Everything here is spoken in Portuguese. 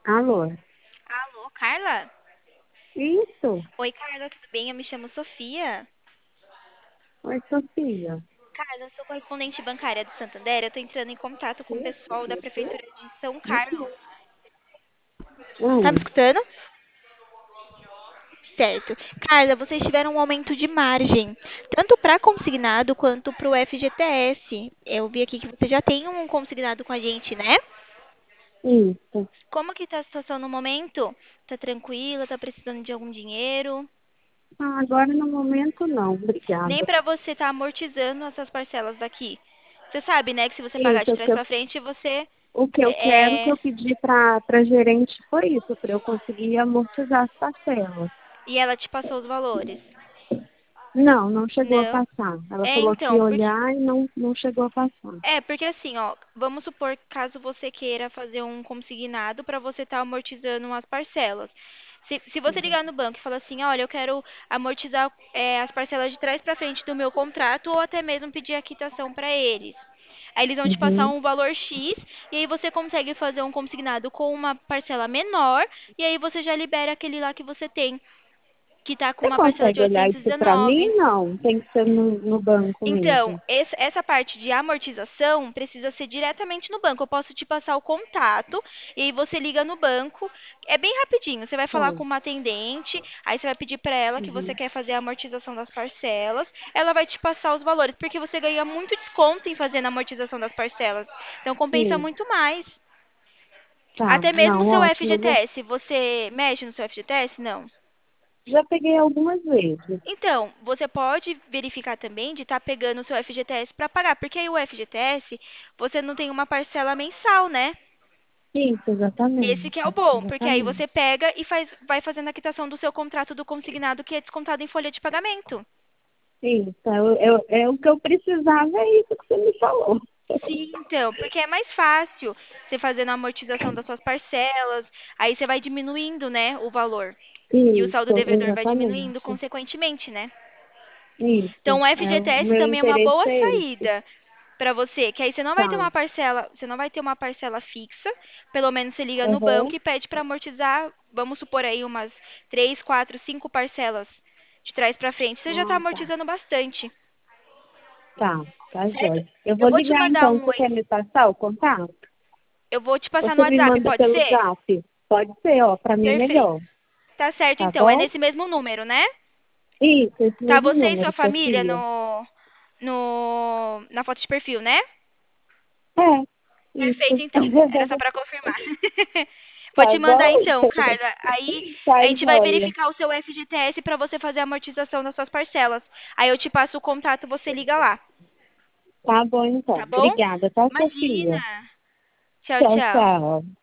Alô? Alô, Carla? Isso? Oi, Carla, tudo bem? Eu me chamo Sofia. Oi, Sofia. Carla, eu sou correspondente bancária do Santander. Eu tô entrando em contato com o pessoal da Prefeitura de São Carlos. Tá me Hum, escutando? Certo. Carla, vocês tiveram um aumento de margem, tanto para consignado quanto para o FGTS. Eu vi aqui que você já tem um consignado com a gente, né? isso. Como que tá a situação no momento? Tá tranquila? Tá precisando de algum dinheiro? Ah, agora no momento não, Nem obrigada. para você estar amortizando essas parcelas daqui. Você sabe, né, que se você pagar Isso, de trás para frente, você o que eu quero, o que é, eu pedi para gerente foi isso, para eu conseguir amortizar as parcelas. e ela te passou os valores. Não, não chegou a Não. passar. Ela É, falou que então, ia porque olhar e não chegou a passar. porque assim, ó, vamos supor caso você queira fazer um consignado para você estar amortizando umas parcelas. Se você Uhum. ligar no banco e falar assim, olha, eu quero amortizar as parcelas de trás para frente do meu contrato ou até mesmo pedir a quitação para eles. Aí eles vão te passar Uhum. um valor X e aí você consegue fazer um consignado com uma parcela menor e aí você já libera aquele lá que você tem, que tá com Você uma parcela de consegue olhar isso para mim? 819. Não, tem que ser no banco Então, mesmo. essa parte de amortização precisa ser diretamente no banco. Eu posso te passar o contato e aí você liga no banco. É bem rapidinho. Você vai falar Tá. com uma atendente, aí você vai pedir para ela que você Uhum. quer fazer a amortização das parcelas. Ela vai te passar os valores, porque você ganha muito desconto em fazer a amortização das parcelas. Então compensa Sim, muito mais. tá. Até mesmo o Não, seu ótimo. FGTS. Você mexe no seu FGTS? Não. Já peguei algumas vezes. Então, você pode verificar também de estar pegando o seu FGTS para pagar, porque aí o FGTS você não tem uma parcela mensal, né? Isso, Esse que é o exatamente. bom, porque aí Exatamente. você pega e vai fazendo a quitação do seu contrato do consignado que é descontado em folha de pagamento. Isso, é o que eu precisava, é isso que você me falou. Sim, então, porque é mais fácil você fazendo a amortização das suas parcelas, aí você vai diminuindo, né, o valor. E o saldo Isso, devedor vai diminuindo exatamente. consequentemente, né? Então, Isso. o É, o FGTS meu também é uma interesse boa é esse. saída para você, que aí você não vai ter Tá. uma parcela, você não vai ter uma parcela fixa, pelo menos você liga no Uhum. banco e pede para amortizar, vamos supor aí umas 3, 4, 5 parcelas de trás para frente, você já está Ah, tá. amortizando bastante, Tá, certo? jóia. Eu Eu vou vou te ligar mandar então. um, Você quer me passar o contato? eu vou te passar no Você me WhatsApp, manda pode pelo ser? zap? Pode ser, ó, pra mim é Perfeito. melhor. Tá certo Tá então, é bom? nesse mesmo número, né? Isso, esse Tá mesmo você e sua número, família Sofia. no na foto de perfil, né? É, Perfeito, isso. então. Era só para confirmar. Vou Tá te mandar bom? então, Carla. Aí Tá, a gente vai joia. verificar o seu FGTS para você fazer a amortização das suas parcelas. Aí eu te passo o contato, você liga lá, Tá bom, então. tá bom? Obrigada, tá, Sofia? Imagina. Tchau, Tchau, tchau. tchau.